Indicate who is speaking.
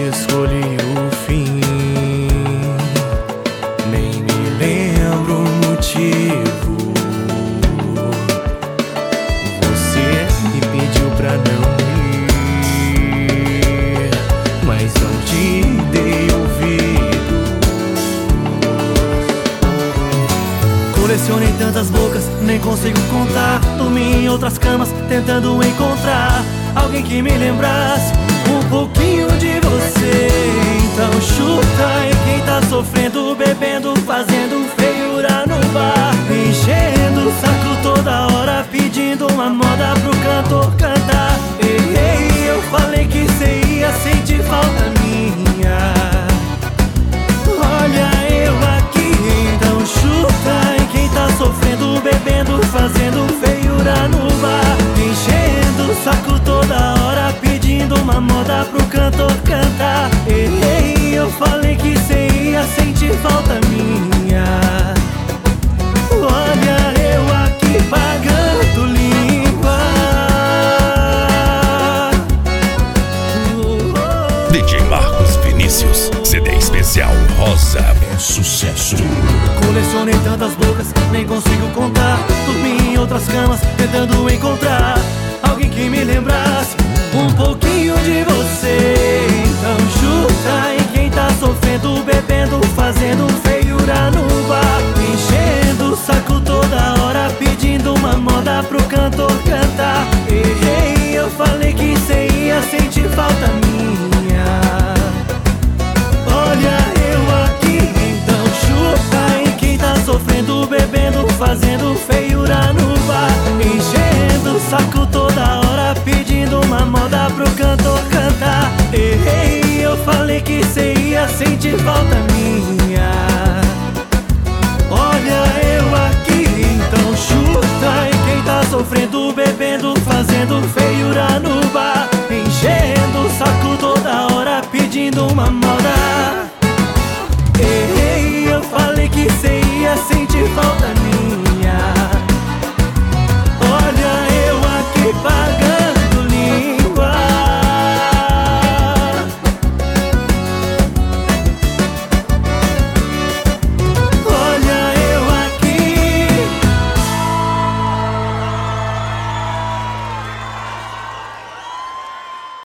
Speaker 1: escolhi o fim. Nem me lembro o motivo. Você me pediu pra não ir, mas não te dei ouvido. Colecionei tantas bocas, nem consigo contar. Dormi em outras camas, tentando encontrar alguém que me lembrasse um pouquinho de você. Então chuta aí quem tá sofrendo, bebendo, fazendo feiura no bar, enchendo o saco toda hora, pedindo uma moda pro cantor cantar. Ei, eu falei que cê ia sentir falta minha. Olha eu aqui, então chuta aí quem tá sofrendo, bebendo, fazendo feiura no bar, enchendo o saco toda hora, pedindo uma moda pro cantor cantar. Ei, eu falei que cê ia sentir falta minha. Olha eu aqui pagando língua.
Speaker 2: DJ Marcos Vinícius, CD especial Rosa é sucesso.
Speaker 1: Colecionei tantas bocas, nem consigo contar. Dormi em outras camas, tentando encontrar alguém que me lembrasse um pouquinho de você. Então chuta aí quem tá sofrendo, bebendo, fazendo feiura no bar, enchendo o saco toda hora, pedindo uma moda pro cantor cantar. Ei, eu falei que cê ia sentir falta minha. Olha eu aqui, então chuta aí quem tá sofrendo, bebendo, fazendo feiura no bar, enchendo o saco toda hora, pedindo uma moda pro cantor cantar. Ei, eu falei que cê ia sentir falta minha. Olha eu aqui, então chuta aí quem tá sofrendo, bebendo, fazendo feiura no bar, enchendo o saco toda hora, pedindo uma moda